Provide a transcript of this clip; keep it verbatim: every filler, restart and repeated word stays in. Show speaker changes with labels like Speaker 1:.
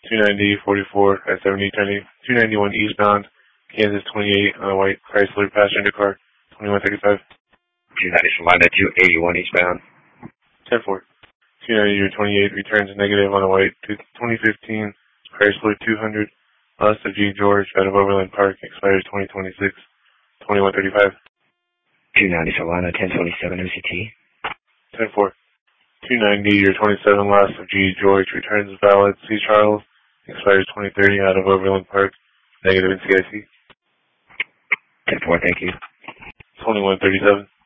Speaker 1: two ninety, forty-four at seventy, turning two ninety-one eastbound, Kansas twenty-eight on a white Chrysler passenger car, twenty-one thirty-five.
Speaker 2: two ninety Salina, two eighty-one eastbound.
Speaker 1: ten four. two ninety twenty-eight returns negative on a white twenty fifteen Chrysler two hundred, lost of G. George out of Overland Park, expires twenty twenty-six, twenty-one thirty-five.
Speaker 2: two ninety Salina, ten twenty-seven O C T.
Speaker 1: ten four. two ninety or twenty-seven loss of G. George returns valid C. Charles, expires twenty thirty out of Overland Park, negative in C I C.
Speaker 2: ten four, thank you.
Speaker 1: twenty-one thirty-seven.